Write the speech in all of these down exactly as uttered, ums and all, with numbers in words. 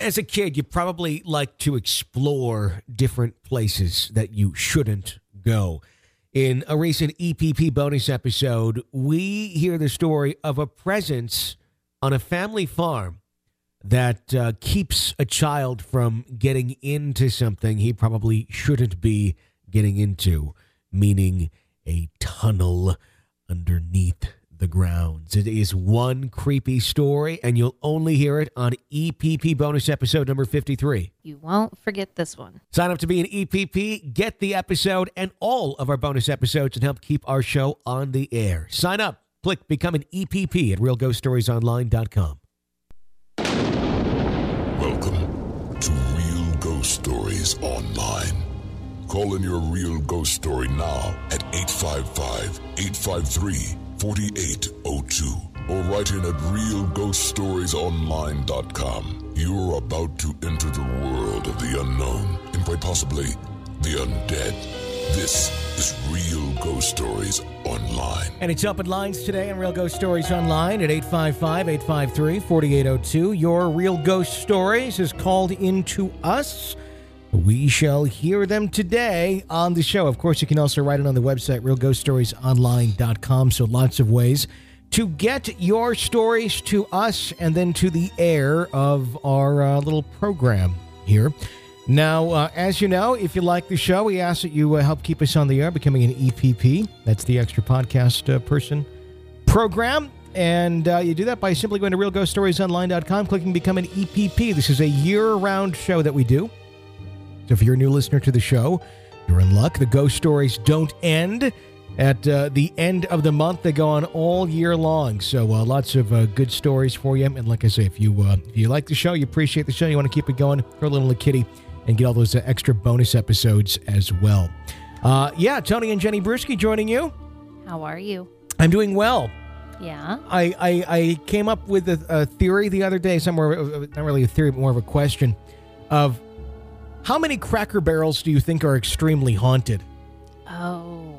As a kid, you probably like to explore different places that you shouldn't go. In a recent E P P bonus episode, we hear the story of a presence on a family farm that uh, keeps a child from getting into something he probably shouldn't be getting into, meaning a tunnel underneath the grounds. It is one creepy story, and you'll only hear it on E P P bonus episode number fifty-three. You won't forget this one. Sign up to be an E P P, get the episode and all of our bonus episodes, and help keep our show on the air. Sign up. Click Become an E P P at real ghost stories online dot com. Welcome to Real Ghost Stories Online. Call in your real ghost story now at eight five five, eight five three, four eight zero two or write in at real ghost stories online dot com. You are about to enter the world of the unknown and quite possibly the undead. This is Real Ghost Stories Online. And it's open lines today on Real Ghost Stories Online at eight five five, eight five three, four eight zero two. Your Real Ghost Stories is called into us. We shall hear them today on the show. Of course, you can also write it on the website, real ghost stories online dot com. So lots of ways to get your stories to us and then to the air of our uh, little program here. Now, uh, as you know, if you like the show, we ask that you uh, help keep us on the air, becoming an E P P. That's the Extra Podcast uh, Person program. And uh, you do that by simply going to real ghost stories online dot com, clicking Become an E P P. This is a year-round show that we do. So if you're a new listener to the show, you're in luck. The ghost stories don't end at uh, the end of the month. They go on all year long. So uh, lots of uh, good stories for you. And like I say, if you uh, if you like the show, you appreciate the show, you want to keep it going, throw a little kitty and get all those uh, extra bonus episodes as well. Uh, yeah, Tony and Jenny Bruschi joining you. How are you? I'm doing well. Yeah. I, I, I came up with a, a theory the other day, somewhere, not really a theory, but more of a question of how many Cracker Barrels do you think are extremely haunted? Oh,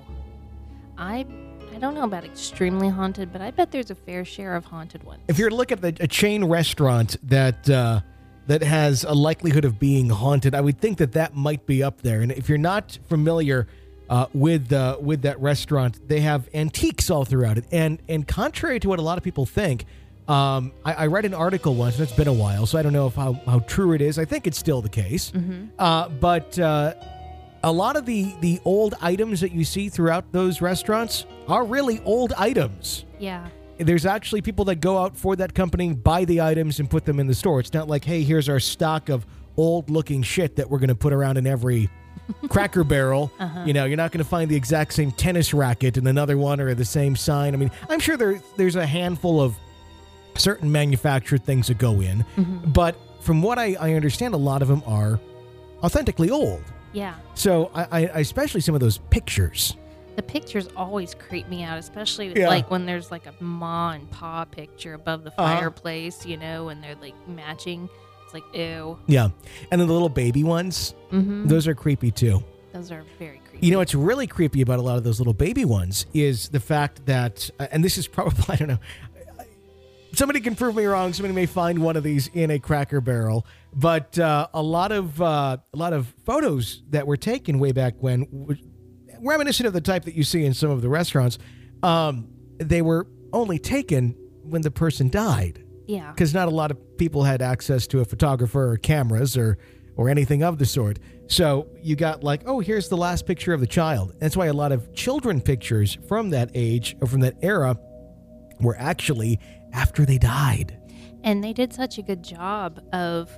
I I don't know about extremely haunted, but I bet there's a fair share of haunted ones. If you're to look at the, a chain restaurant that uh, that has a likelihood of being haunted, I would think that that might be up there. And if you're not familiar uh, with uh, with that restaurant, they have antiques all throughout it. And and contrary to what a lot of people think, Um, I, I read an article once, and it's been a while, so I don't know if how, how true it is. I think it's still the case. Mm-hmm. Uh, but uh, a lot of the, the old items that you see throughout those restaurants are really old items. Yeah. There's actually people that go out for that company, buy the items, and put them in the store. It's not like, hey, here's our stock of old-looking shit that we're going to put around in every Cracker Barrel. Uh-huh. You know, you're not going to find the exact same tennis racket in another one or the same sign. I mean, I'm sure there there's a handful of certain manufactured things that go in, mm-hmm. but from what I, I understand, a lot of them are authentically old. Yeah. So I, I especially some of those pictures. The pictures always creep me out, especially yeah. like when there's like a ma and pa picture above the uh-huh. fireplace, you know, and they're like matching. It's like, ew. Yeah. And then the little baby ones, mm-hmm. those are creepy too. Those are very creepy. You know, what's really creepy about a lot of those little baby ones is the fact that, and this is probably, I don't know, somebody can prove me wrong. Somebody may find one of these in a Cracker Barrel, but uh, a lot of uh, a lot of photos that were taken way back when, reminiscent of the type that you see in some of the restaurants, um, they were only taken when the person died. Yeah, because not a lot of people had access to a photographer or cameras or or anything of the sort. So you got like, oh, here's the last picture of the child. That's why a lot of children pictures from that age or from that era were actually after they died. And they did such a good job of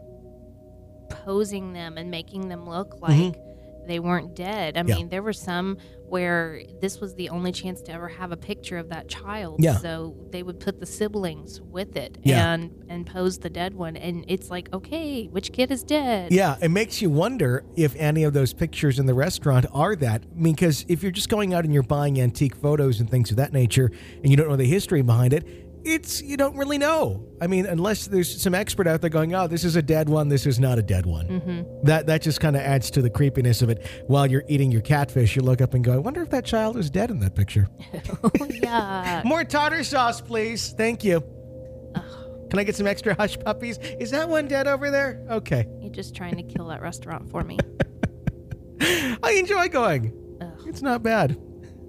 posing them and making them look like mm-hmm. they weren't dead. I yeah. mean, there were some where this was the only chance to ever have a picture of that child. Yeah. So they would put the siblings with it yeah. and, and pose the dead one. And it's like, okay, which kid is dead? Yeah, it makes you wonder if any of those pictures in the restaurant are that. I mean, because if you're just going out and you're buying antique photos and things of that nature and you don't know the history behind it, It's, you don't really know. I mean, unless there's some expert out there going, oh, this is a dead one, this is not a dead one. Mm-hmm. That that just kind of adds to the creepiness of it. While you're eating your catfish, you look up and go, I wonder if that child is dead in that picture. Oh, yeah. More tartar sauce, please. Thank you. Ugh. Can I get some extra hush puppies? Is that one dead over there? Okay. You're just trying to kill that restaurant for me. I enjoy going. Ugh. It's not bad.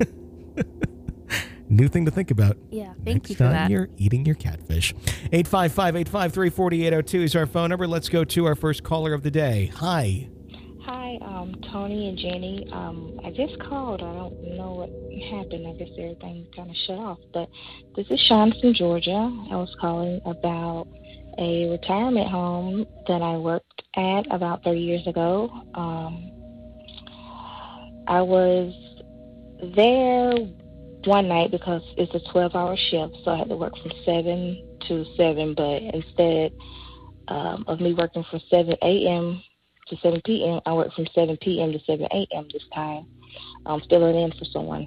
New thing to think about. Yeah, thank Next you for time that. you're eating your catfish. eight five five, eight five three, four eight zero two is our phone number. Let's go to our first caller of the day. Hi. Hi, um, Tony and Jenny. Um, I just called. I don't know what happened. I guess everything kind of shut off. But this is Sean from Georgia. I was calling about a retirement home that I worked at about thirty years ago. Um, I was there one night because it's a twelve-hour shift, so I had to work from seven to seven. But instead um, of me working from seven a.m. to seven p.m., I worked from seven p.m. to seven a.m. this time, um, filling in for someone.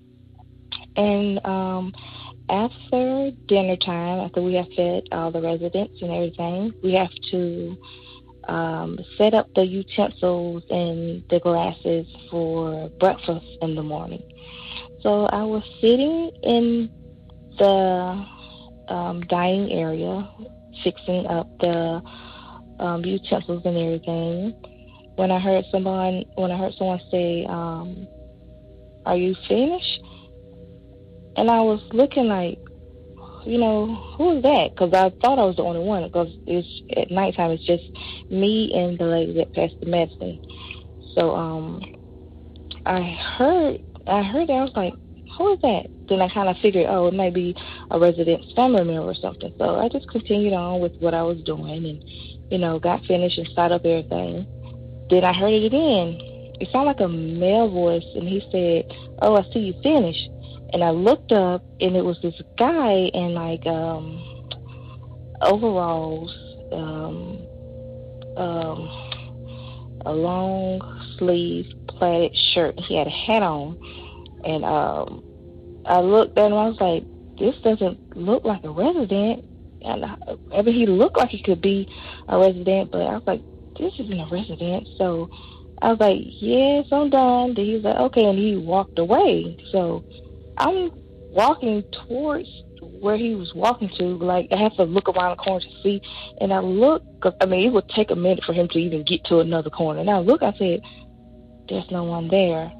And um, after dinner time, after we have fed all the residents and everything, we have to um, set up the utensils and the glasses for breakfast in the morning. So I was sitting in the um, dining area, fixing up the um, utensils and everything, when I heard someone when I heard someone say, um, "Are you finished?" And I was looking like, you know, who is that? Because I thought I was the only one. Because it's at nighttime, it's just me and the lady that passed the medicine. So um, I heard. I heard that. I was like, who is that? Then I kind of figured, oh, it might be a resident's family member or something. So I just continued on with what I was doing and, you know, got finished and started up everything. Then I heard it again. It sounded like a male voice, and he said, "Oh, I see you finished." And I looked up, and it was this guy in, like, um, overalls, um, um, a long-sleeve plaid shirt. He had a hat on. And um, I looked at him, I was like, this doesn't look like a resident. And I, I mean, he looked like he could be a resident, but I was like, this isn't a resident. So I was like, yes, I'm done. Then he was like, okay, and he walked away. So I'm walking towards where he was walking to. Like, I have to look around the corner to see. And I look, cause, I mean, it would take a minute for him to even get to another corner. And I look, I said, there's no one there.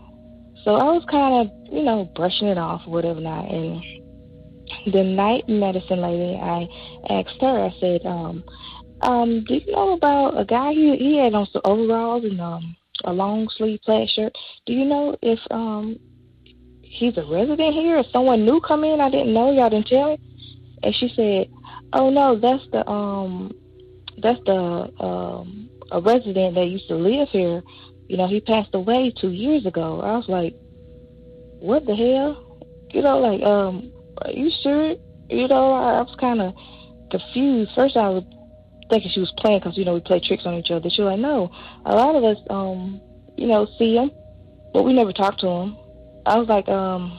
So I was kind of, you know, brushing it off or whatever not. And the night medicine lady, I asked her, I said, um, um, do you know about a guy, he, he had on some overalls and um, a long sleeve plaid shirt. Do you know if um, he's a resident here or someone new come in? I didn't know. Y'all didn't tell me. And she said, oh, no, that's the, um, that's the, um, a resident that used to live here. You know, he passed away two years ago. I was like, what the hell? You know, like, um, are you sure? You know, I, I was kind of confused. First, I was thinking she was playing because, you know, we play tricks on each other. She was like, no, a lot of us, um, you know, see him, but we never talk to him. I was like, um,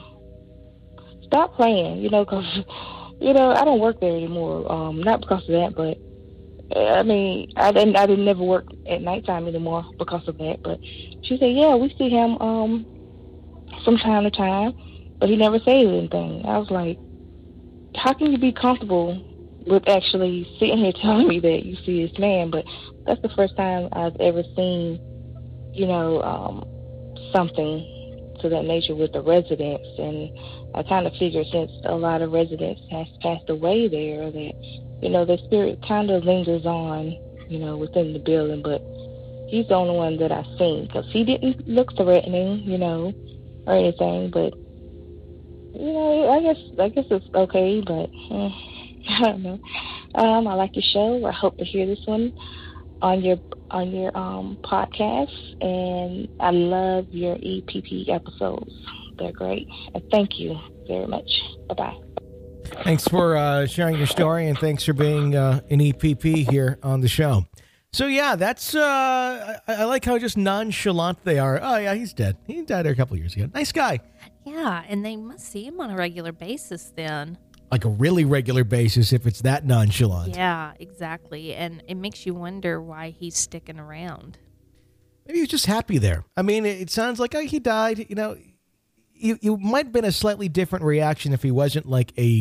stop playing, you know, because, you know, I don't work there anymore. Um, not because of that, but I mean, I didn't, I didn't never work at nighttime anymore because of that. But she said, yeah, we see him um, from time to time, but he never says anything. I was like, how can you be comfortable with actually sitting here telling me that you see this man? But that's the first time I've ever seen, you know, um, something to that nature with the residents. And I kind of figured since a lot of residents has passed away there that, you know, the spirit kind of lingers on, you know, within the building. But he's the only one that I've seen because he didn't look threatening, you know, or anything. But, you know, I guess I guess it's okay, but uh, I don't know. Um, I like your show. I hope to hear this one on your on your um, podcast. And I love your E P P episodes. They're great. And thank you very much. Bye-bye. Thanks for uh, sharing your story, and thanks for being uh, an E P P here on the show. So, yeah, that's, uh, I, I like how just nonchalant they are. Oh, yeah, he's dead. He died a couple years ago. Nice guy. Yeah, and they must see him on a regular basis then. Like a really regular basis if it's that nonchalant. Yeah, exactly. And it makes you wonder why he's sticking around. Maybe he was just happy there. I mean, it, it sounds like, oh, he died. You know, you, you might have been a slightly different reaction if he wasn't like a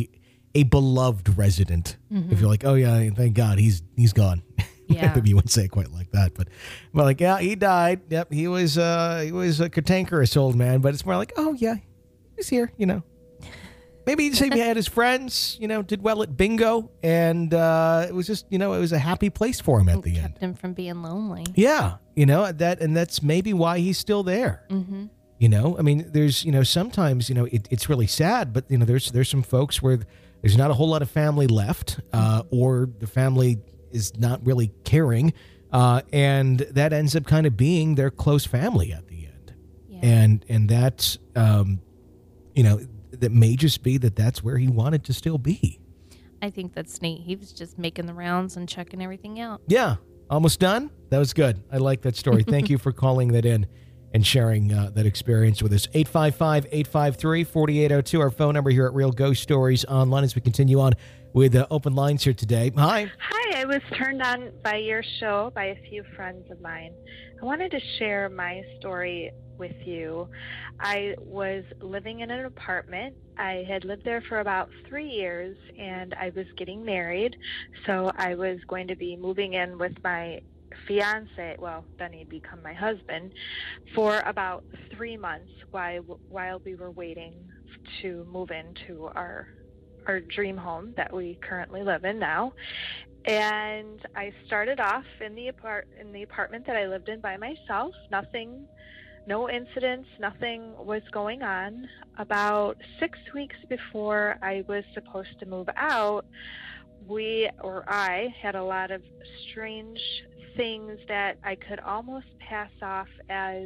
a beloved resident. Mhm. If you're like, oh yeah, thank God he's he's gone. Yeah. Maybe you wouldn't say it quite like that, but well, like, yeah, he died. Yep, he was uh, he was a cantankerous old man. But it's more like, oh yeah, he's here. You know, maybe he just he had his friends. You know, did well at bingo, and uh, it was just you know it was a happy place for him at the Kept end. him from being lonely. Yeah, you know that, and that's maybe why he's still there. Mm-hmm. You know, I mean, there's you know sometimes you know it, it's really sad, but you know there's there's some folks where there's not a whole lot of family left, uh, or the family is not really caring, uh, and that ends up kind of being their close family at the end. Yeah. And and that's, um, you know, that may just be that that's where he wanted to still be. I think that's neat. He was just making the rounds and checking everything out. Yeah. Almost done? That was good. I like that story. Thank you for calling that in and sharing uh, that experience with us. eight five five, eight five three, four eight zero two, our phone number here at Real Ghost Stories Online as we continue on with uh, open lines here today. Hi. Hi, I was turned on by your show by a few friends of mine. I wanted to share my story with you. I was living in an apartment. I had lived there for about three years and I was getting married. So I was going to be moving in with my fiance, well, then he'd become my husband, for about three months while, while we were waiting to move into our our dream home that we currently live in now. And I started off in the apart in the apartment that I lived in by myself. Nothing, no incidents, nothing was going on. About six weeks before I was supposed to move out, we, or I, had a lot of strange things that I could almost pass off as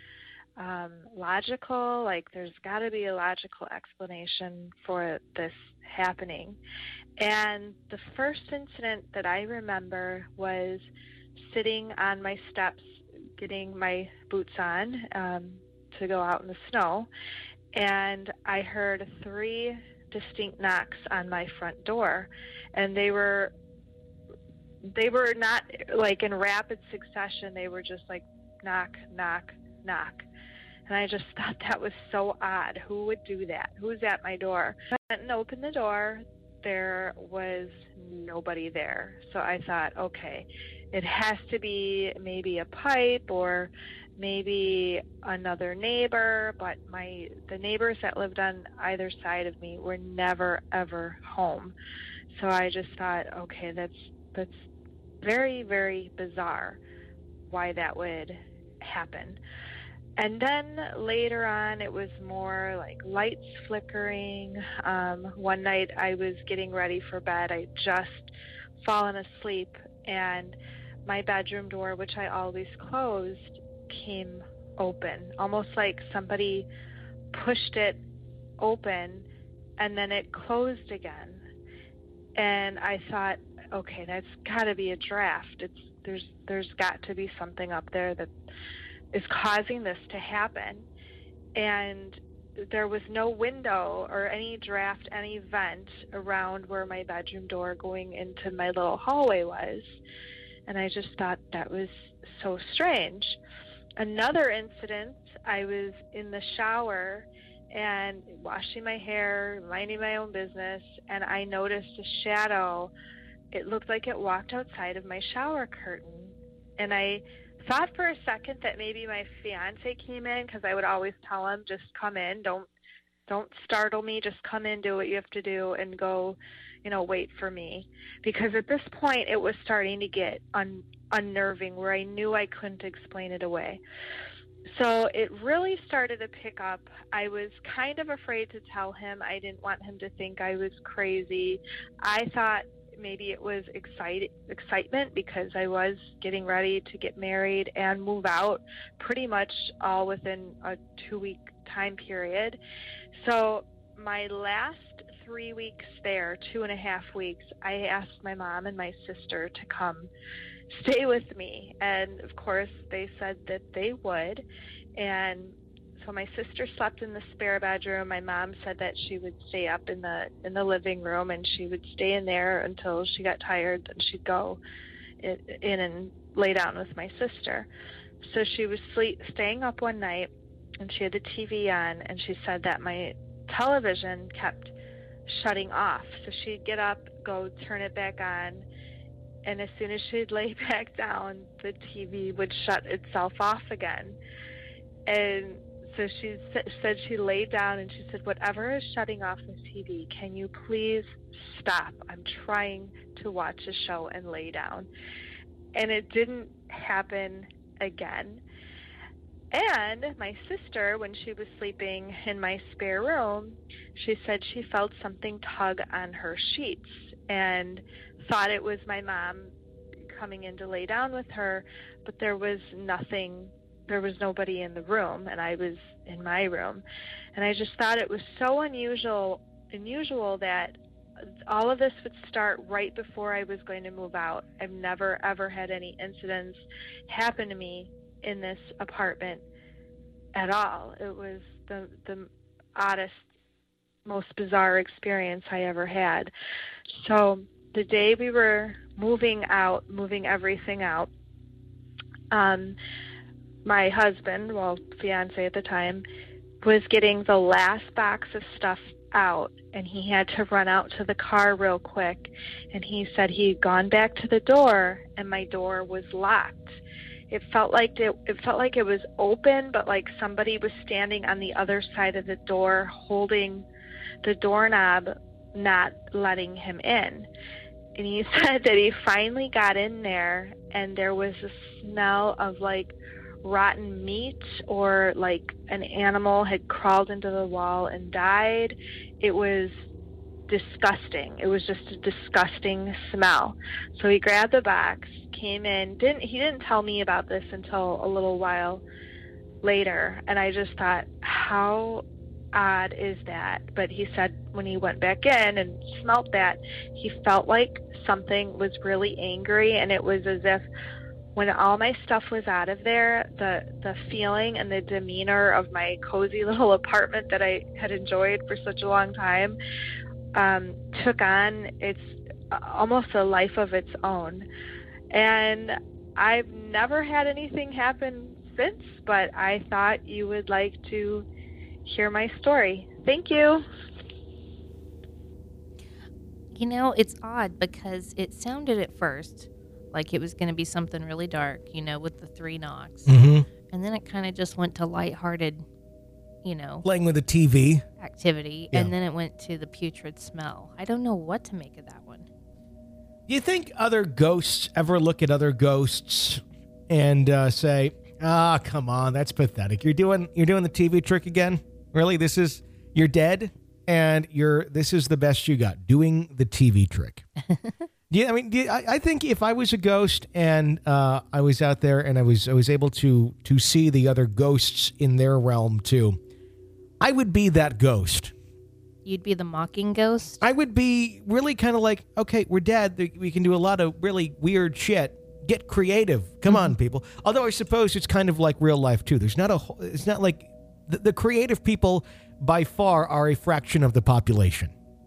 um, logical, like there's got to be a logical explanation for this happening. And the first incident that I remember was sitting on my steps, getting my boots on um, to go out in the snow, and I heard three distinct knocks on my front door, and they were they were not like in rapid succession. They were just like knock, knock, knock. And I just thought that was so odd. Who would do that? Who's at my door? I went and opened the door. There was nobody there. So I thought, okay, it has to be maybe a pipe or maybe another neighbor. But my the neighbors that lived on either side of me were never, ever home. So I just thought, okay, that's that's very, very bizarre why that would happen. And then later on, it was more like lights flickering. Um, one night I was getting ready for bed. I just fallen asleep, and my bedroom door, which I always closed, came open, almost like somebody pushed it open, and then it closed again. And I thought, okay, that's got to be a draft. It's there's there's got to be something up there that is causing this to happen. And there was no window or any draft, any vent around where my bedroom door going into my little hallway was. And I just thought that was so strange. Another incident, I was in the shower and washing my hair, minding my own business, and I noticed a shadow. It looked like it walked outside of my shower curtain. And I thought for a second that maybe my fiance came in, because I would always tell him, just come in, don't don't startle me, just come in, do what you have to do, and go, you know, wait for me. Because at this point it was starting to get un- unnerving, where I knew I couldn't explain it away. So it really started to pick up. I was kind of afraid to tell him. I didn't want him to think I was crazy. I thought maybe it was excite, excitement because I was getting ready to get married and move out pretty much all within a two-week time period. So my last three weeks there, two and a half weeks, I asked my mom and my sister to come stay with me. And, of course, they said that they would. And so my sister slept in the spare bedroom. My mom said that she would stay up in the in the living room, and she would stay in there until she got tired. Then she'd go in and lay down with my sister. So she was sleep, staying up one night, and she had the T V on, and she said that my television kept shutting off. So she'd get up, go turn it back on, and as soon as she'd lay back down, the T V would shut itself off again. And so she said she laid down and she said, whatever is shutting off the T V, can you please stop? I'm trying to watch a show and lay down. And it didn't happen again. And my sister, when she was sleeping in my spare room, she said she felt something tug on her sheets and thought it was my mom coming in to lay down with her, but there was nothing, there was nobody in the room, and I was in my room. And I just thought it was so unusual, unusual that all of this would start right before I was going to move out. I've never, ever had any incidents happen to me in this apartment at all. It was the the oddest, most bizarre experience I ever had. So the day we were moving out, moving everything out, um, my husband, well, fiance at the time, was getting the last box of stuff out, and he had to run out to the car real quick. And he said he'd gone back to the door, and my door was locked. It felt like it, it felt like it was open, but like somebody was standing on the other side of the door, holding the doorknob, not letting him in. And he said that he finally got in there, and there was a smell of like rotten meat, or like an animal had crawled into the wall and died. It was disgusting. It was just a disgusting smell. So he grabbed the box, came in, didn't he didn't tell me about this until a little while later, and I just thought, how odd is that? But he said when he went back in and smelt that, he felt like something was really angry, and it was as if when all my stuff was out of there, the the feeling and the demeanor of my cozy little apartment that I had enjoyed for such a long time um, took on its almost a life of its own. And I've never had anything happen since, but I thought you would like to hear my story. Thank you. You know, it's odd because it sounded at first like it was going to be something really dark, you know, with the three knocks. Mm-hmm. And then it kind of just went to lighthearted, you know, Playing with the T V. activity. Yeah. And then it went to the putrid smell. I don't know what to make of that one. Do you think other ghosts ever look at other ghosts and uh, say, "Ah, come on, that's pathetic. You're doing you're doing the T V trick again? Really? This is you're dead, and you're this is the best you got, doing the T V trick." Yeah, I mean, do you, I, I think if I was a ghost and uh, I was out there and I was I was able to to see the other ghosts in their realm too, I would be that ghost. You'd be the mocking ghost? I would be really kind of like, okay, we're dead. We can do a lot of really weird shit. Get creative. Come on, people. Although I suppose it's kind of like real life too. There's not a. It's not like the, the creative people by far are a fraction of the population.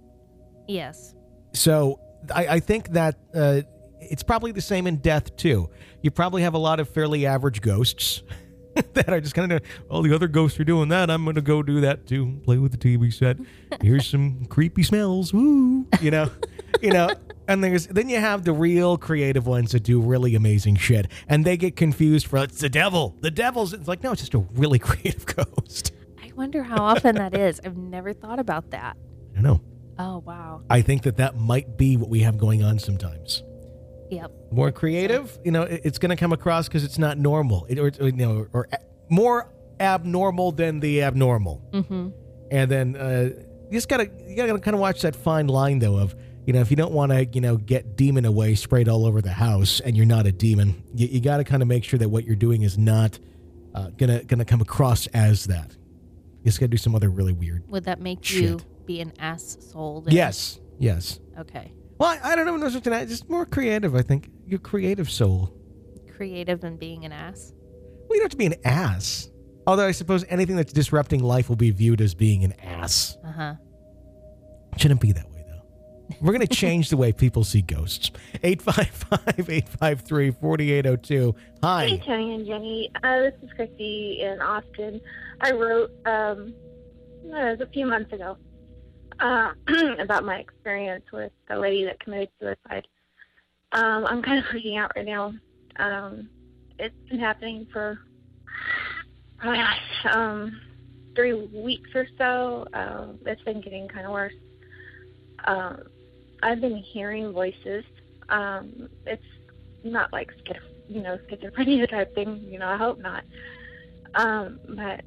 Yes. So I, I think that uh, it's probably the same in death too. You probably have a lot of fairly average ghosts that are just kind of, well, the other ghosts are doing that. I'm going to go do that too. Play with the T V set. Here's some creepy smells. Woo. You know, you know, and there's, then you have the real creative ones that do really amazing shit, and they get confused for, it's the devil. The devil's, it's like, no, it's just a really creative ghost. I wonder how often that is. I've never thought about that. I don't know. Oh, wow. I think that that might be what we have going on sometimes. Yep. More creative, you know, it- it's going to come across because it's not normal, it, or, or, you know, or a- more abnormal than the abnormal. Mm-hmm. And then uh, you just gotta you gotta kind of watch that fine line though of, you know, if you don't want to, you know, get demon away sprayed all over the house and you're not a demon, you, you got to kind of make sure that what you're doing is not uh, gonna gonna come across as that. You just got to do some other really weird. Would that make Shit. you be an ass soul? then? Yes, yes. Okay. Well, I, I don't know. No, something just more creative. I think your creative soul. Creative and being an ass? Well, you don't have to be an ass. Although I suppose anything that's disrupting life will be viewed as being an ass. Uh-huh. Shouldn't be that way, though. We're going to change the way people see ghosts. eight five five, eight five three, four eight zero two. Hi. Hey, Tony and Jenny. Uh, this is Christy in Austin. I wrote, um, it was a few months ago. uh, about my experience with the lady that committed suicide. Um, I'm kind of freaking out right now. Um, it's been happening for, oh my gosh, um, three weeks or so. Uh, it's been getting kind of worse. Um, I've been hearing voices. Um, it's not like schizophrenia. You know, schizophrenia type thing, you know, I hope not. Um, but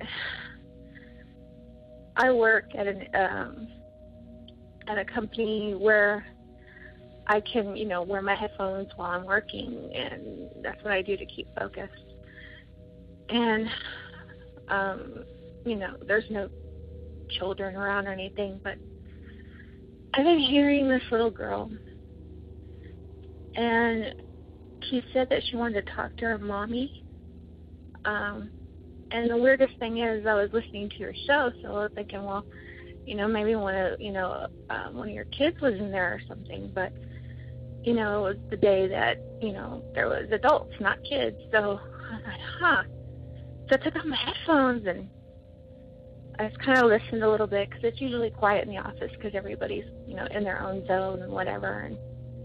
I work at an um, at a company where I can, you know, wear my headphones while I'm working, and that's what I do to keep focused. And, um, you know, there's no children around or anything, but I've been hearing this little girl, and she said that she wanted to talk to her mommy. Um, and the weirdest thing is, I was listening to your show, so I was thinking, well, you know, maybe one of, you know, um, one of your kids was in there or something. But, you know, it was the day that, you know, there was adults, not kids. So I thought, huh. So I took off my headphones and I just kind of listened a little bit, because it's usually quiet in the office because everybody's, you know, in their own zone and whatever. And,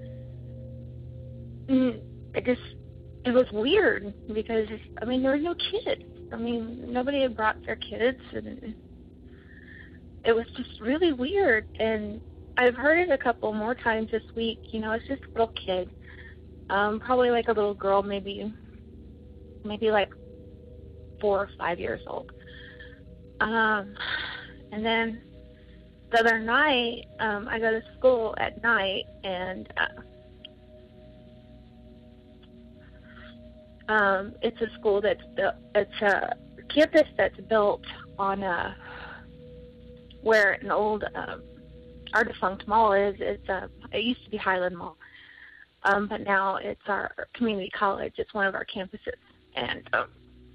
and it just, it was weird because, I mean, there were no kids. I mean, nobody had brought their kids, and it was just really weird. And I've heard it a couple more times this week. You know, it's just a little kid, um, probably like a little girl, maybe, maybe like four or five years old. Um, and then the other night, um, I go to school at night, and uh, Um, it's a school that's built, it's a campus that's built on a, where an old, um, our defunct mall is. It's a, it used to be Highland Mall, um, but now it's our community college. It's one of our campuses, and um,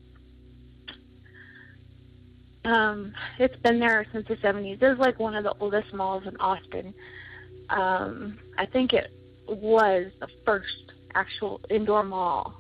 um, it's been there since the seventies. It's like one of the oldest malls in Austin. Um, I think it was the first actual indoor mall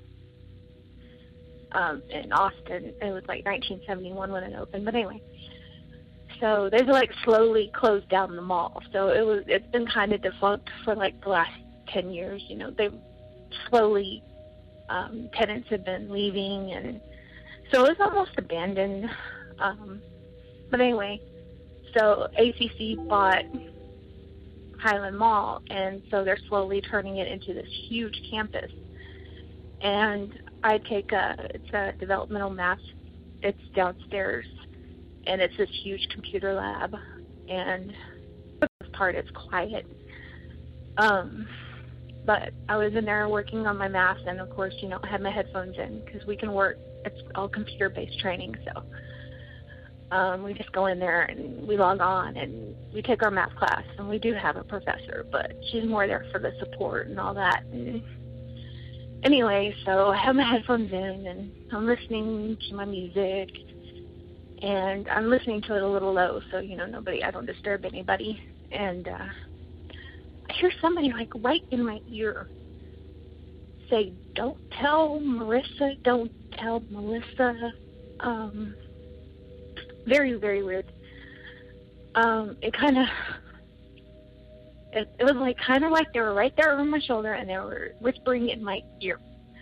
Um, in Austin. It was like nineteen seventy-one when it opened, but anyway, so they've like slowly closed down the mall. So it was, it's been kind of defunct for like the last ten years. You know, they slowly, um, tenants have been leaving, and so it was almost abandoned. Um, but anyway, so A C C bought Highland Mall, and so they're slowly turning it into this huge campus. And I take a, it's a developmental math, it's downstairs, and it's this huge computer lab, and for the most part it's quiet. Um, but I was in there working on my math, and of course, you know, I had my headphones in, because we can work, it's all computer-based training, so um, we just go in there and we log on, and we take our math class, and we do have a professor, but she's more there for the support and all that. And anyway, so I have my headphones in, and I'm listening to my music, and I'm listening to it a little low, so, you know, nobody, I don't disturb anybody. And uh, I hear somebody, like, right in my ear say, "Don't tell Marissa, don't tell Melissa." Um, very, very weird. Um, it kind of... It, it was like kind of like they were right there over my shoulder, and they were whispering in my ear.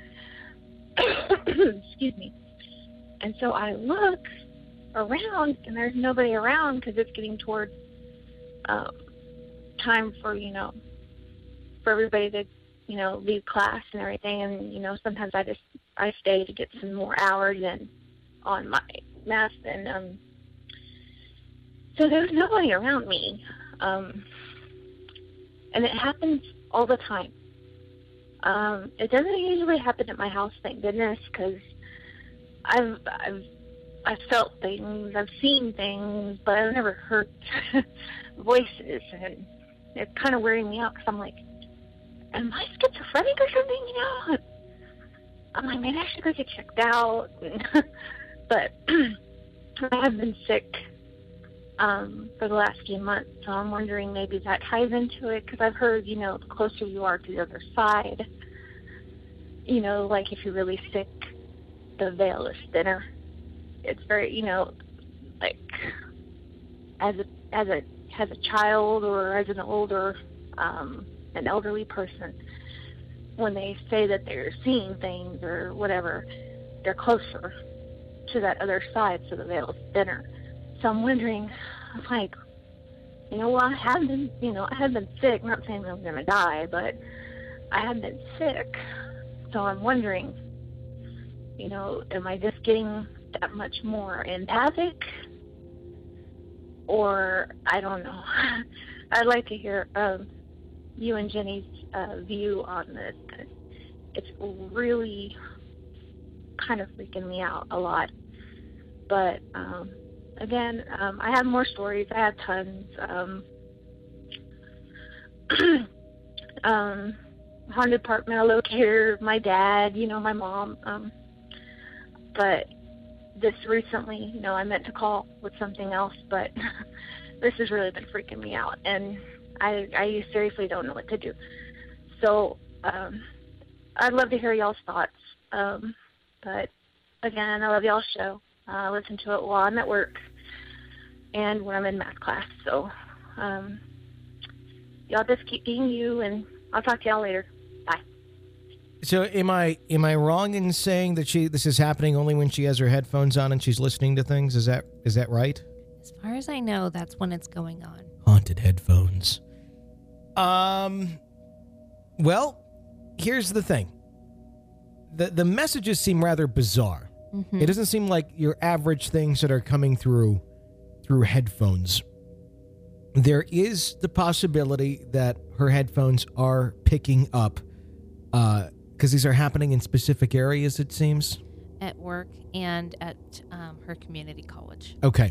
Excuse me. And so I look around, and there's nobody around, because it's getting towards um, time for, you know, for everybody to, you know, leave class and everything. And, you know, sometimes I just, I stay to get some more hours in on my math. And um, so there's nobody around me. Um And it happens all the time. Um, it doesn't usually happen at my house, thank goodness, because I've, I've, I've felt things, I've seen things, but I've never heard voices, and it's kind of wearing me out, because I'm like, am I schizophrenic or something, you know? I'm like, maybe I should go get checked out. But I have been sick Um, for the last few months, so I'm wondering maybe that ties into it, because I've heard, you know, the closer you are to the other side, you know, like if you're really sick, the veil is thinner. It's very, you know, like as a as a as a child or as an older, um, an elderly person, when they say that they're seeing things or whatever, they're closer to that other side, so the veil's thinner. So I'm wondering, I'm like, you know, well, I have been, you know, I have been sick. I'm not saying I'm going to die, but I have been sick. So I'm wondering, you know, am I just getting that much more empathic? Or, I don't know. I'd like to hear um, you and Jenny's uh, view on this. It's really kind of freaking me out a lot. But, um, again, um, I have more stories. I have tons. Um, um, haunted apartment locator, my dad, you know, my mom. Um, but this recently, you know, I meant to call with something else, but this has really been freaking me out. And I, I seriously don't know what to do. So um, I'd love to hear y'all's thoughts. Um, but, again, I love y'all's show. Uh, I listen to it while I'm at work and when I'm in math class. So um, y'all just keep being you, and I'll talk to y'all later. Bye. So am I am I wrong in saying that she this is happening only when she has her headphones on and she's listening to things? Is that is that right? As far as I know, that's when it's going on. Haunted headphones. Um, well, here's the thing. The the messages seem rather bizarre. Mm-hmm. It doesn't seem like your average things that are coming through through headphones. There is the possibility that her headphones are picking up, uh, because these are happening in specific areas, it seems. At work and at um, her community college. Okay.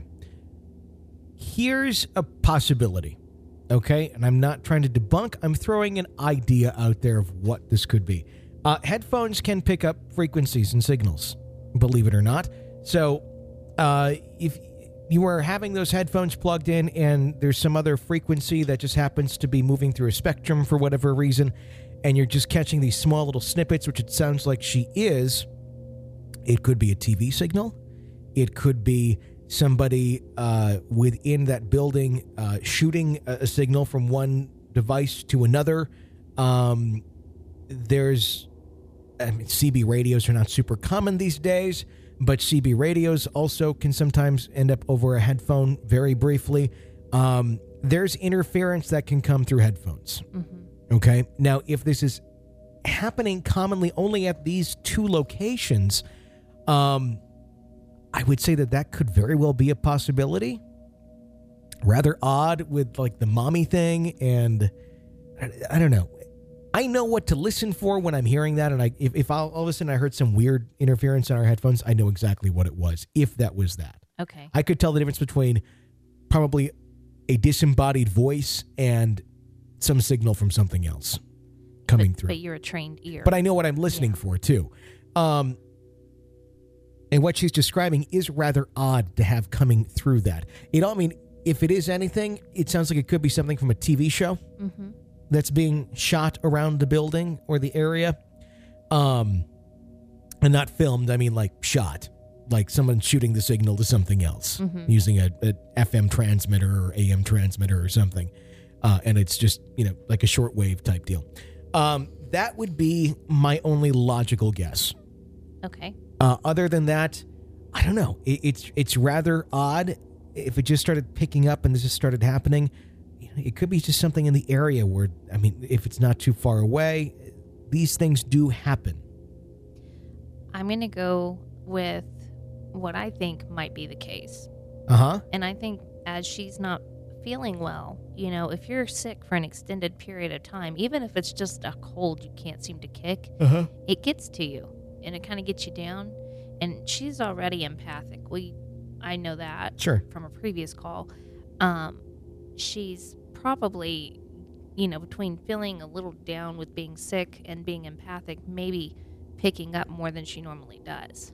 Here's a possibility, okay? And I'm not trying to debunk. I'm throwing an idea out there of what this could be. Uh, headphones can pick up frequencies and signals, believe it or not. So uh, if you are having those headphones plugged in and there's some other frequency that just happens to be moving through a spectrum for whatever reason, and you're just catching these small little snippets, which it sounds like she is, it could be a T V signal. It could be somebody uh, within that building uh, shooting a, a signal from one device to another. Um, there's, I mean, C B radios are not super common these days, but C B radios also can sometimes end up over a headphone very briefly. Um, there's interference that can come through headphones. Mm-hmm. Okay. Now, if this is happening commonly only at these two locations, um, I would say that that could very well be a possibility. Rather odd with like the mommy thing, and I, I don't know. I know what to listen for when I'm hearing that, and I if, if I'll, all of a sudden I heard some weird interference in our headphones, I know exactly what it was, if that was that. Okay. I could tell the difference between probably a disembodied voice and some signal from something else coming but, through. But you're a trained ear. But I know what I'm listening yeah. for, too. Um, and what she's describing is rather odd to have coming through that. You know, I mean, if it is anything, it sounds like it could be something from a T V show. Mm-hmm. That's being shot around the building or the area. Um, and not filmed, I mean like shot. Like someone shooting the signal to something else mm-hmm. using a, a F M transmitter or A M transmitter or something. Uh, and it's just, you know, like a shortwave type deal. Um, that would be my only logical guess. Okay. Uh, other than that, I don't know. It, it's it's rather odd. If it just started picking up and this just started happening, it could be just something in the area where, I mean, if it's not too far away, these things do happen. I'm going to go with what I think might be the case. Uh-huh. And I think as she's not feeling well, you know, if you're sick for an extended period of time, even if it's just a cold you can't seem to kick, uh-huh. it gets to you and it kind of gets you down. And she's already empathic. We, I know that sure. from a previous call. Um, she's probably, you know, between feeling a little down with being sick and being empathic, maybe picking up more than she normally does.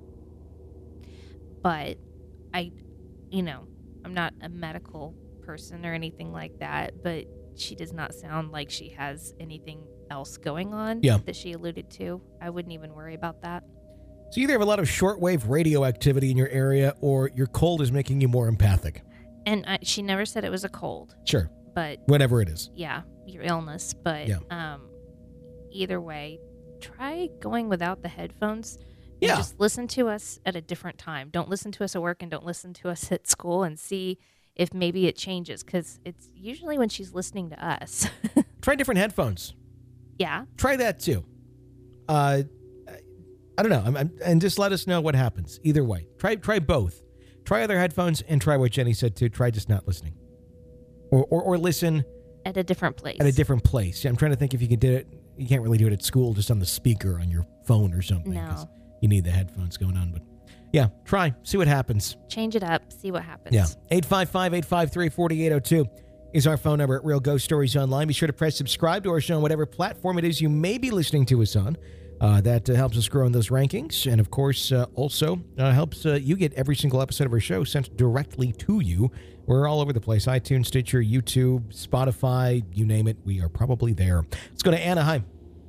But I, you know, I'm not a medical person or anything like that, but she does not sound like she has anything else going on yeah. that she alluded to. I wouldn't even worry about that. So you either have a lot of shortwave radio activity in your area or your cold is making you more empathic. And I, she never said it was a cold, Sure. but Whatever it is. yeah, your illness. But Yeah. um, either way, try going without the headphones. And Yeah. just listen to us at a different time. Don't listen to us at work and don't listen to us at school, and see if maybe it changes, because it's usually when she's listening to us. Try different headphones. Yeah. Try that too. Uh, I don't know. I'm, I'm, and just let us know what happens. Either way. Try try both. Try other headphones and try what Jenny said too. Try just not listening. Or, or, or listen At a different place. at a different place. I'm trying to think if you can do it. You can't really do it at school, just on the speaker on your phone or something. 'cause No. You need the headphones going on. But yeah, try. See what happens. Change it up. See what happens. Yeah. eight five five, eight five three, four eight zero two is our phone number at Real Ghost Stories Online. Be sure to press subscribe to our show on whatever platform it is you may be listening to us on. Uh, that uh, helps us grow in those rankings. And, of course, uh, also uh, helps uh, you get every single episode of our show sent directly to you. We're all over the place. iTunes, Stitcher, YouTube, Spotify, you name it. We are probably there. Let's go to Anna. Hi.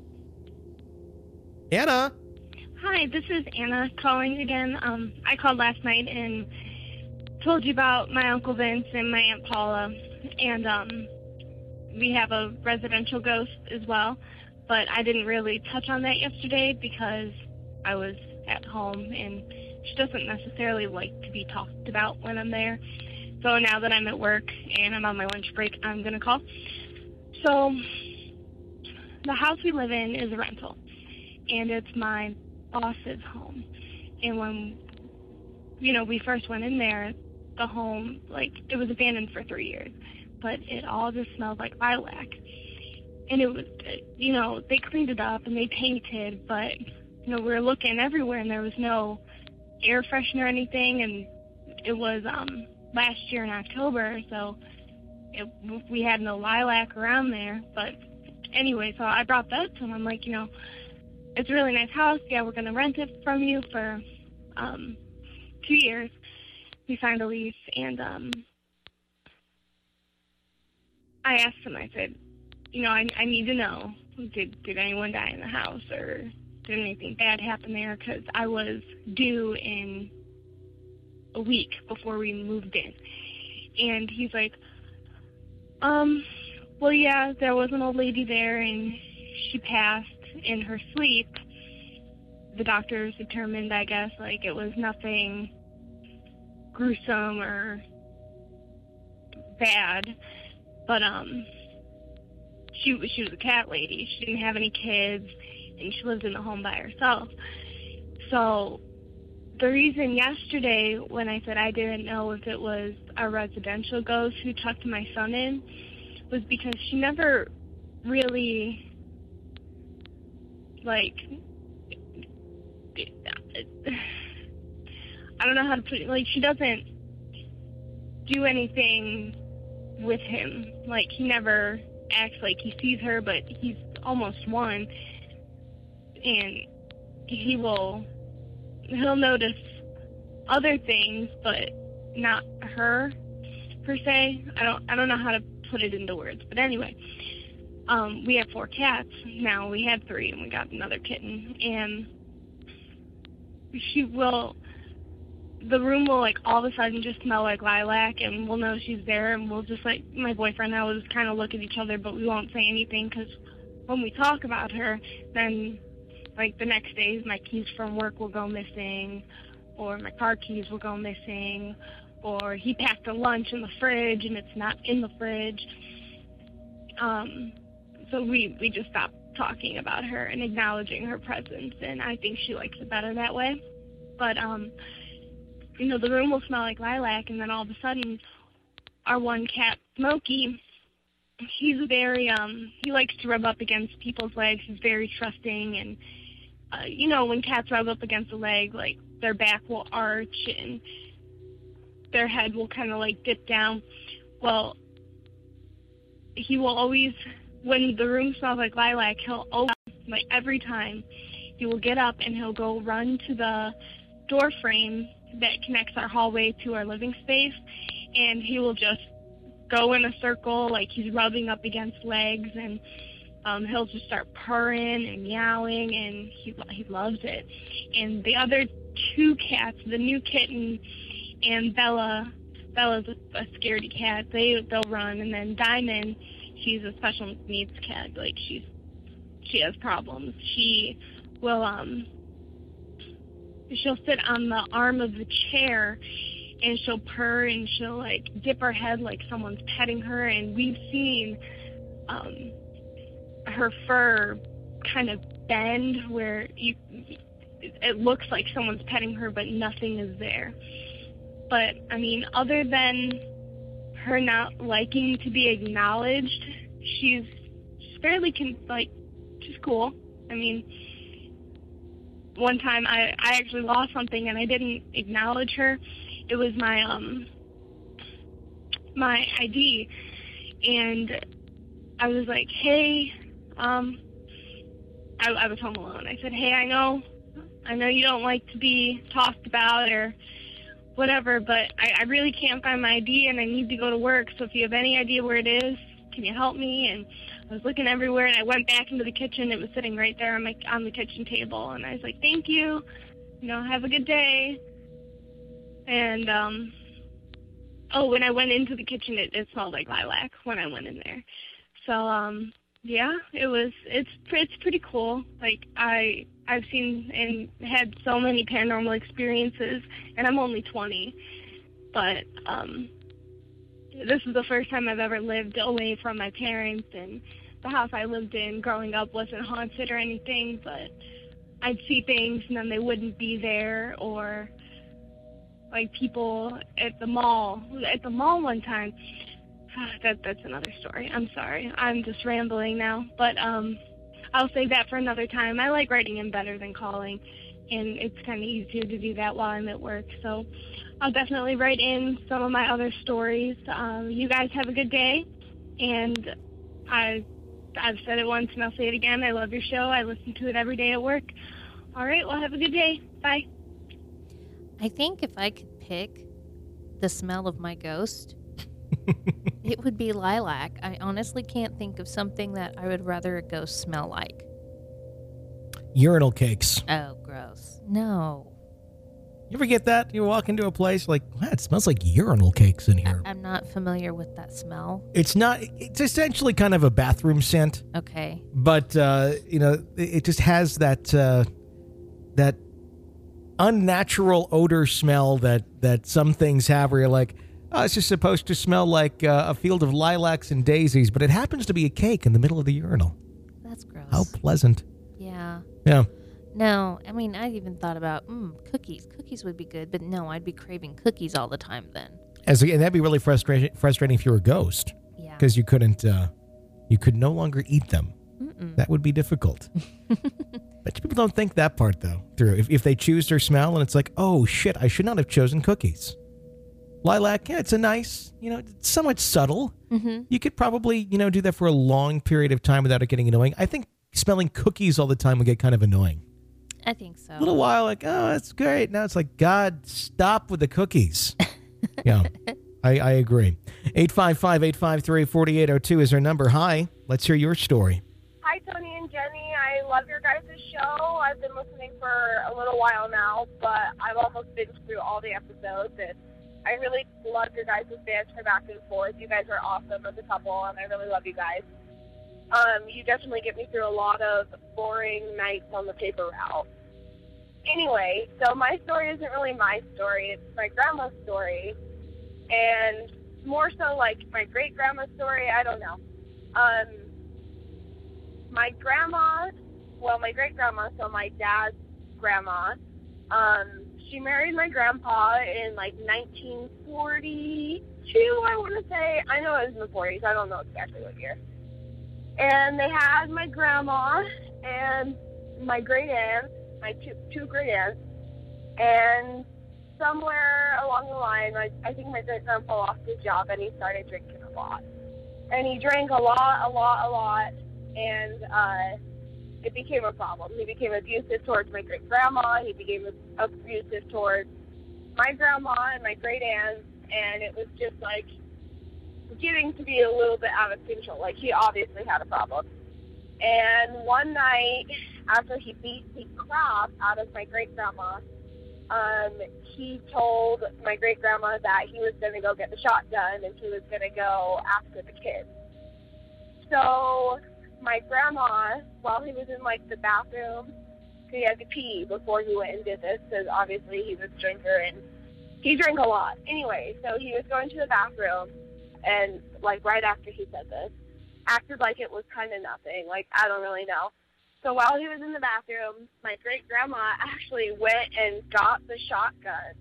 Anna. Hi, this is Anna calling again. Um, I called last night and told you about my Uncle Vince and my Aunt Paula. And um, we have a residential ghost as well. But I didn't really touch on that yesterday because I was at home, and she doesn't necessarily like to be talked about when I'm there. So now that I'm at work and I'm on my lunch break, I'm going to call. So the house we live in is a rental, and it's my boss's home. And when, you know, we first went in there, the home, like, it was abandoned for three years, but it all just smelled like lilac. And it was, you know, they cleaned it up and they painted, but, you know, we were looking everywhere and there was no air freshener or anything. And it was um, last year in October, so it, we had no lilac around there. But anyway, so I brought that to him. I'm like, you know, it's a really nice house. Yeah, we're going to rent it from you for um, two years. We signed a lease, and um, I asked him, I said, you know, I, I need to know, did did anyone die in the house, or did anything bad happen there? Because I was due in a week before we moved in. And he's like, um, well, yeah, there was an old lady there, and she passed in her sleep. The doctors determined, I guess, like it was nothing gruesome or bad, but, um... She, she was a cat lady. She didn't have any kids, and she lived in the home by herself. So the reason yesterday when I said I didn't know if it was a residential ghost who tucked my son in was because she never really, like, I don't know how to put it, like, she doesn't do anything with him. Like, he never acts like he sees her, but he's almost one, and he will he'll notice other things, but not her per se. I don't I don't know how to put it into words, but anyway, um, we have four cats now. We had three, and we got another kitten, and she will. The room will, like, all of a sudden just smell like lilac, and we'll know she's there, and we'll just, like, my boyfriend and I will just kind of look at each other, but we won't say anything, because when we talk about her, then, like, the next days my keys from work will go missing, or my car keys will go missing, or he packed a lunch in the fridge, and it's not in the fridge. Um, so we, we just stopped talking about her and acknowledging her presence, and I think she likes it better that way. But, um... you know, the room will smell like lilac, and then all of a sudden, our one cat, Smokey, he's very, um, he likes to rub up against people's legs. He's very trusting, and, uh, you know, when cats rub up against a leg, like, their back will arch, and their head will kind of, like, dip down. Well, he will always, when the room smells like lilac, he'll always, like, every time, he will get up, and he'll go run to the door frame that connects our hallway to our living space, and he will just go in a circle like he's rubbing up against legs, and um, he'll just start purring and meowing, and he he loves it. And the other two cats, the new kitten and Bella, Bella's a, a scaredy cat. They they'll run, and then Diamond, she's a special needs cat. Like she's she has problems. She will um she'll sit on the arm of the chair, and she'll purr, and she'll like dip her head like someone's petting her. And we've seen um her fur kind of bend where you it looks like someone's petting her, but nothing is there. But, I mean, other than her not liking to be acknowledged, she's, she's fairly, con- like, she's cool. I mean, one time I, I actually lost something and I didn't acknowledge her. It was my, um, my I D. And I was like, hey, um, I, I was home alone. I said, hey, I know, I know you don't like to be talked about or whatever, but I, I really can't find my I D and I need to go to work. So if you have any idea where it is, can you help me? And I was looking everywhere, and I went back into the kitchen. It was sitting right there on my on the kitchen table, and I was like, thank you, you know, have a good day. And um, oh, when I went into the kitchen, it, it smelled like lilac when I went in there. So um, yeah, it was it's it's pretty cool. Like I. I've seen and had so many paranormal experiences, and I'm only twenty, but um, this is the first time I've ever lived away from my parents, and the house I lived in growing up wasn't haunted or anything, but I'd see things and then they wouldn't be there, or like people at the mall. At the mall one time, that that's another story. I'm sorry. I'm just rambling now, but um. I'll save that for another time. I like writing in better than calling, and it's kind of easier to do that while I'm at work. So I'll definitely write in some of my other stories. Um, you guys have a good day, and I, I've said it once and I'll say it again. I love your show. I listen to it every day at work. All right, well, have a good day. Bye. I think if I could pick the smell of my ghost, it would be lilac. I honestly can't think of something that I would rather a ghost smell like. Urinal cakes. Oh, gross. No. You ever get that? You walk into a place like, wow, it smells like urinal cakes in here. I- I'm not familiar with that smell. It's not, it's essentially kind of a bathroom scent. Okay. But, uh, you know, it just has that, uh, that unnatural odor smell that, that some things have where you're like, oh, it's just supposed to smell like uh, a field of lilacs and daisies, but it happens to be a cake in the middle of the urinal. That's gross. How pleasant. Yeah. Yeah. No, I mean, I even thought about, mm, cookies. Cookies would be good, but no, I'd be craving cookies all the time then. As and that'd be really frustrating. Frustrating if you were a ghost. Yeah. Because you couldn't, uh, you could no longer eat them. Mm-mm. That would be difficult. But people don't think that part though through. If if they choose their smell and it's like, oh shit, I should not have chosen cookies. Lilac, yeah, it's a nice, you know, it's somewhat subtle. Mm-hmm. You could probably, you know, do that for a long period of time without it getting annoying. I think smelling cookies all the time would get kind of annoying. I think so. A little while, like, oh, that's great. Now it's like, God, stop with the cookies. Yeah, I, I agree. eight five five, eight five three, four eight zero two is our number. Hi, let's hear your story. Hi, Tony and Jenny. I love your guys' show. I've been listening for a little while now, but I've almost been through all the episodes, and I really love your guys' banter back and forth. You guys are awesome as a couple, and I really love you guys. Um, you definitely get me through a lot of boring nights on the paper route. Anyway, so my story isn't really my story. It's my grandma's story, and more so like my great-grandma's story. I don't know. Um, my grandma, well, my great-grandma, so my dad's grandma, um, she married my grandpa in, like, nineteen forty-two, I want to say. I know it was in the forties. I don't know exactly what year. And they had my grandma and my great-aunt, my two, two great-aunts. And somewhere along the line, I, I think my great-grandpa lost his job, and he started drinking a lot. And he drank a lot, a lot, a lot, and uh, it became a problem. He became abusive towards my great-grandma. He became abusive towards my grandma and my great-aunt, and it was just, like, getting to be a little bit out of control. Like, he obviously had a problem. And one night, after he beat the crap out of my great-grandma, um, he told my great-grandma that he was going to go get the shotgun and he was going to go after the kids. So my grandma, while he was in, like, the bathroom, he had to pee before he went and did this because obviously he was a drinker and he drank a lot. Anyway, so he was going to the bathroom and, like, right after he said this, acted like it was kind of nothing. Like, I don't really know. So while he was in the bathroom, my great-grandma actually went and got the shotgun.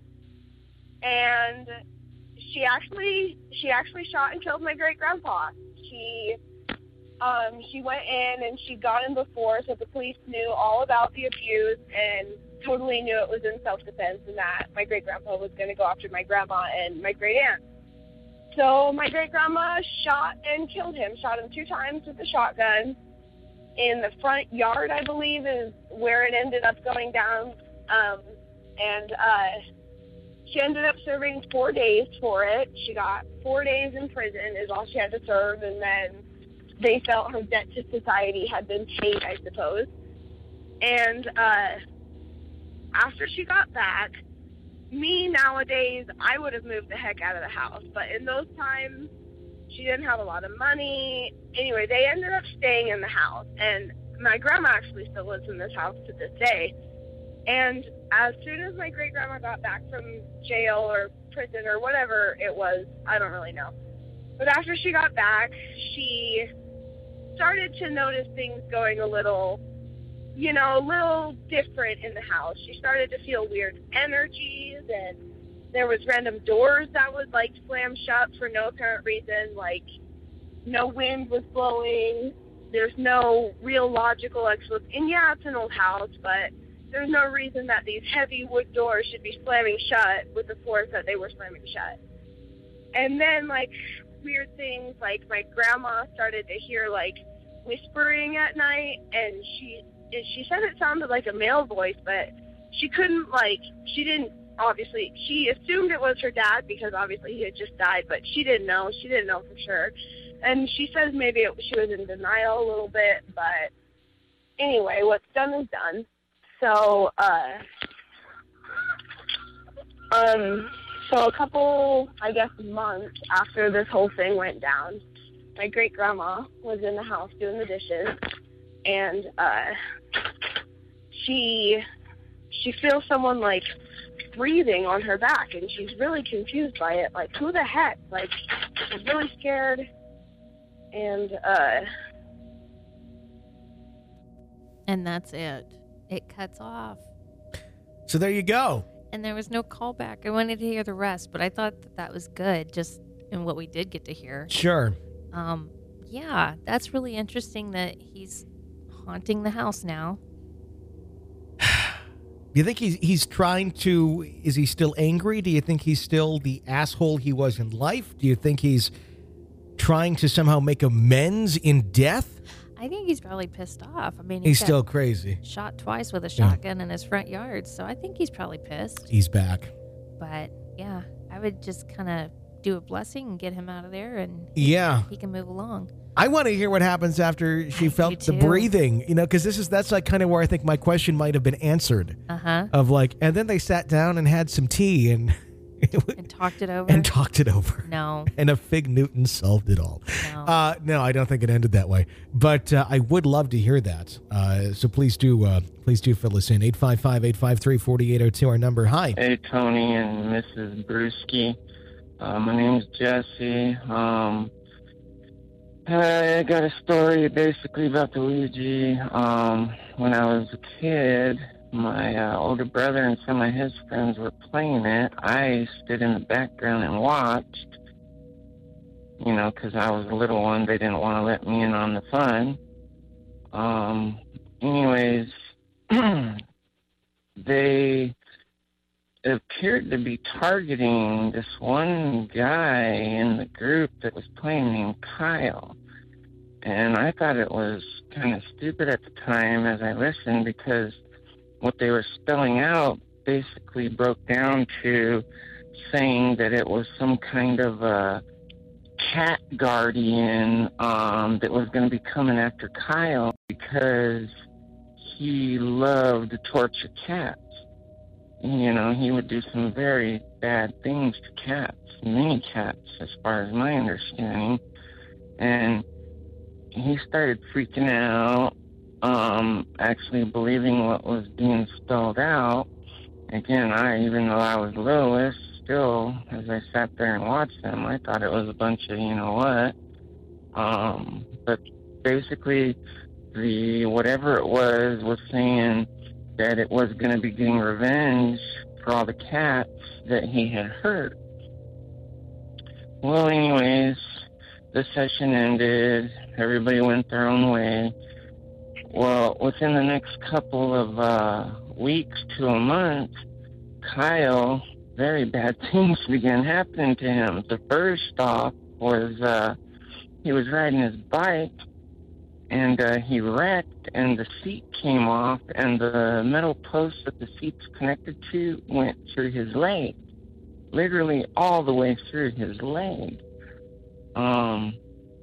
And she actually she actually shot and killed my great-grandpa. She um, she went in and she got him before, so the police knew all about the abuse and totally knew it was in self-defense and that my great-grandpa was going to go after my grandma and my great-aunt. So my great-grandma shot and killed him, shot him two times with the shotgun. In the front yard, I believe, is where it ended up going down. Um, and uh, she ended up serving four days for it. She got four days in prison is all she had to serve, and then they felt her debt to society had been paid, I suppose. And uh, after she got back, me nowadays, I would have moved the heck out of the house. But in those times, she didn't have a lot of money. Anyway, they ended up staying in the house. And my grandma actually still lives in this house to this day. And as soon as my great-grandma got back from jail or prison or whatever it was, I don't really know. But after she got back, she started to notice things going a little, you know, a little different in the house. She started to feel weird energies, and there was random doors that would, like, slam shut for no apparent reason. Like, no wind was blowing. There's no real logical explanation. And, yeah, it's an old house, but there's no reason that these heavy wood doors should be slamming shut with the force that they were slamming shut. And then, like, weird things, like my grandma started to hear, like, whispering at night, and she she said it sounded like a male voice, but she couldn't, like, she didn't, obviously, she assumed it was her dad because obviously he had just died, but she didn't know. She didn't know for sure. And she says maybe it, she was in denial a little bit, but anyway, what's done is done. So, uh, um, so a couple, I guess, months after this whole thing went down, my great-grandma was in the house doing the dishes, and, uh, she, she feels someone, like, breathing on her back, and she's really confused by it. Like, who the heck? Like, she's really scared, and, uh... And that's it. It cuts off. So there you go. And there was no callback. I wanted to hear the rest, but I thought that that was good, just in what we did get to hear. Sure. Um, yeah, that's really interesting that he's haunting the house now. Do you think he's he's trying to, is he still angry? Do you think he's still the asshole he was in life? Do you think he's trying to somehow make amends in death? I think he's probably pissed off. I mean, he's got still crazy. Shot twice with a shotgun yeah. in his front yard, so I think he's probably pissed. He's back. But yeah, I would just kind of do a blessing and get him out of there, and yeah, he can move along. I want to hear what happens after she I felt the breathing, you know, because this is that's like kind of where I think my question might have been answered. Uh huh. Of like, and then they sat down and had some tea and and talked it over. And talked it over. No. And a fig Newton solved it all. No. Uh, no, I don't think it ended that way. But uh, I would love to hear that. Uh, so please do, uh, please do fill us in. eight five five, eight five three, four eight zero two, our number. Hi. Hey, Tony and Missus Brewski. Uh, my name's Jesse. Um, I got a story basically about the Ouija. Um, when I was a kid, my uh, older brother and some of his friends were playing it. I stood in the background and watched, you know, because I was a little one. They didn't want to let me in on the fun. Um, anyways, they appeared to be targeting this one guy in the group that was playing named Kyle. And I thought it was kind of stupid at the time as I listened, because what they were spelling out basically broke down to saying that it was some kind of a cat guardian um, that was going to be coming after Kyle because he loved to torture cats. you know, he would do some very bad things to cats, many cats, as far as my understanding. And he started freaking out, um, actually believing what was being spelled out. Again, I, even though I was littlest, still, as I sat there and watched them, I thought it was a bunch of, you know what. Um, but basically, the whatever it was was saying that it was going to be getting revenge for all the cats that he had hurt. Well, anyways, the session ended. Everybody went their own way. Well, within the next couple of uh, weeks to a month, Kyle, very bad things began happening to him. The first off was uh, he was riding his bike, and uh, he wrecked, and the seat came off, and the metal post that the seat's connected to went through his leg, literally all the way through his leg. Um,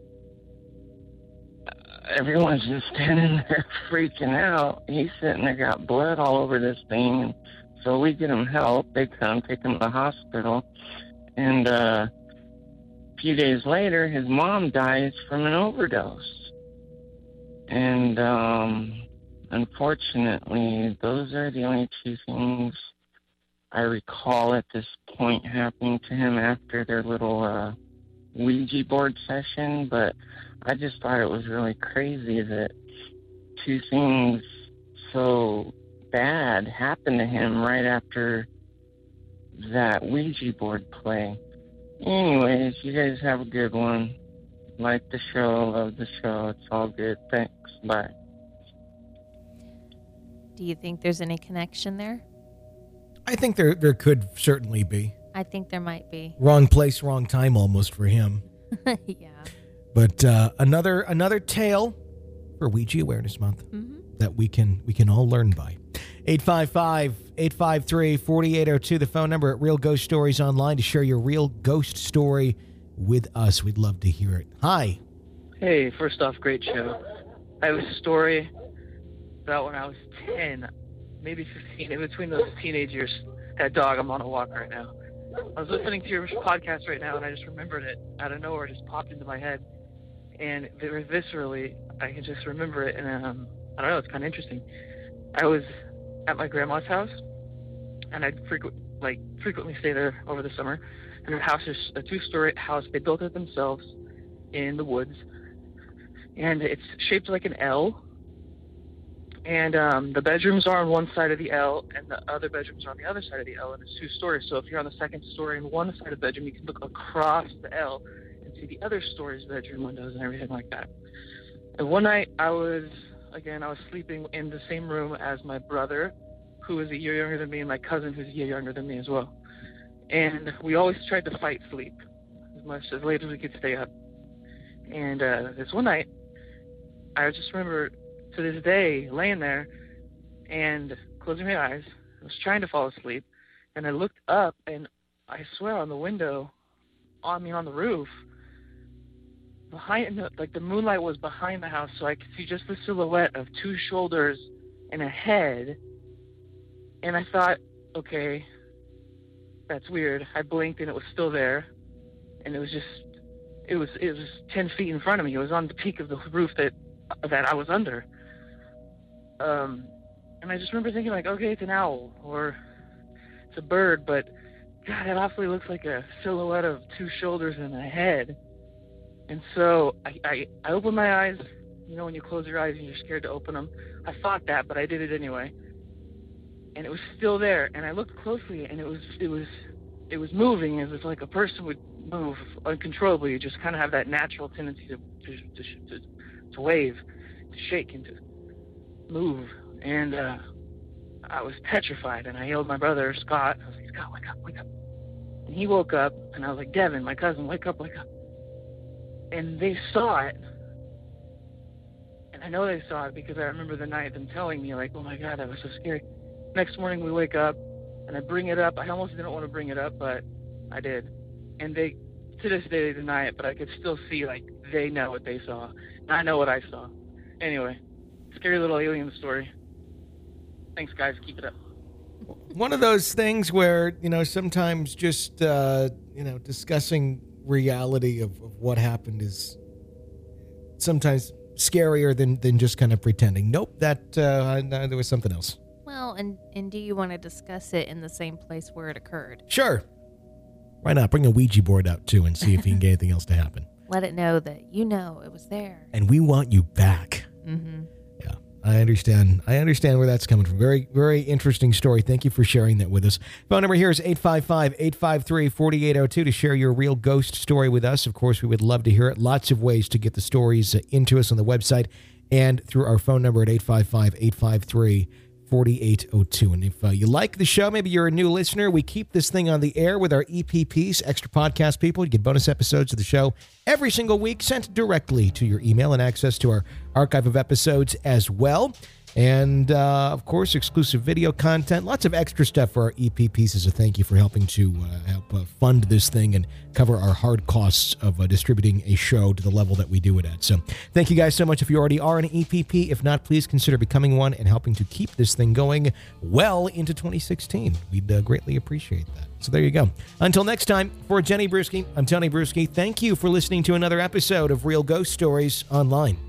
everyone's just standing there freaking out. He's sitting there, got blood all over this thing, and so we get him help. They come, take him to the hospital, and uh, a few days later, his mom dies from an overdose. And um, unfortunately, those are the only two things I recall at this point happening to him after their little uh, Ouija board session. But I just thought it was really crazy that two things so bad happened to him right after that Ouija board play. Anyways, you guys have a good one. Like the show, love the show. It's all good. Thanks. Bye. Do you think there's any connection there? I think there there could certainly be. I think there might be. Wrong place, wrong time almost for him. Yeah. But uh, another another tale for Ouija Awareness Month Mm-hmm. that we can we can all learn by. eight five five, eight five three, four eight zero two, the phone number at Real Ghost Stories Online to share your real ghost story with us. We'd love to hear it. Hi. Hey, first off, great show. I have a story about when I was ten, maybe fifteen, in between those teenage years. That dog, I'm on a walk right now. I was listening to your podcast right now, and I just remembered it out of nowhere. It just popped into my head. And very viscerally, I can just remember it. And um, I don't know, it's kind of interesting. I was at my grandma's house, and I'd frequent, like, frequently stay there over the summer. And her house is a two-story house. They built it themselves in the woods. And it's shaped like an L. And um, the bedrooms are on one side of the L, and the other bedrooms are on the other side of the L, and it's two stories. So if you're on the second story in one side of the bedroom, you can look across the L and see the other story's bedroom windows and everything like that. And one night I was, again, I was sleeping in the same room as my brother, who was a year younger than me, and my cousin, who's a year younger than me as well. And we always tried to fight sleep as much as late as we could stay up. And uh, this one night, I just remember to this day laying there and closing my eyes. I was trying to fall asleep, and I looked up, and I swear on the window, on me on the roof, behind, like the moonlight was behind the house, so I could see just the silhouette of two shoulders and a head. And I thought, okay, that's weird. I blinked, and it was still there, and it was just, it was, it was ten feet in front of me. It was on the peak of the roof that that I was under. Um, and I just remember thinking, like, okay, it's an owl, or it's a bird, but God, it awfully looks like a silhouette of two shoulders and a head. And so I, I, I opened my eyes. You know, when you close your eyes and you're scared to open them. I thought that, but I did it anyway. And it was still there. And I looked closely, and it was, it was, it was moving as if like a person would move uncontrollably. You just kind of have that natural tendency to, to, to, to to wave, to shake, and to move. And uh, I was petrified, and I yelled my brother, Scott. I was like, Scott, wake up, wake up. And he woke up, and I was like, Devin, my cousin, wake up, wake up. And they saw it. And I know they saw it because I remember the night them telling me, like, oh my God, that was so scary. Next morning we wake up, and I bring it up. I almost didn't want to bring it up, but I did. And they, to this day, they deny it, but I could still see, like, they know what they saw. I know what I saw. Anyway, scary little alien story. Thanks, guys. Keep it up. One of those things where, you know, sometimes just, uh, you know, discussing reality of, of what happened is sometimes scarier than, than just kind of pretending. Nope, that uh, there was something else. Well, and, and do you want to discuss it in the same place where it occurred? Sure. Why not? Bring a Ouija board out, too, and see if you can get anything else to happen. Let it know that you know it was there. And we want you back. Mm-hmm. Yeah, I understand. I understand where that's coming from. Very, very interesting story. Thank you for sharing that with us. Phone number here is eight five five, eight five three, four eight zero two to share your real ghost story with us. Of course, we would love to hear it. Lots of ways to get the stories uh, into us on the website and through our phone number at eight five five, eight five three, four eight zero two. And if uh, you like the show, maybe you're a new listener, we keep this thing on the air with our E P Ps, extra podcast people. You get bonus episodes of the show every single week sent directly to your email and access to our archive of episodes as well. And, uh, of course, exclusive video content, lots of extra stuff for our E P Ps as a thank you for helping to uh, help uh, fund this thing and cover our hard costs of uh, distributing a show to the level that we do it at. So thank you guys so much if you already are an E P P. If not, please consider becoming one and helping to keep this thing going well into twenty sixteen. We'd uh, greatly appreciate that. So there you go. Until next time, for Jenny Bruschi, I'm Tony Bruschi. Thank you for listening to another episode of Real Ghost Stories Online.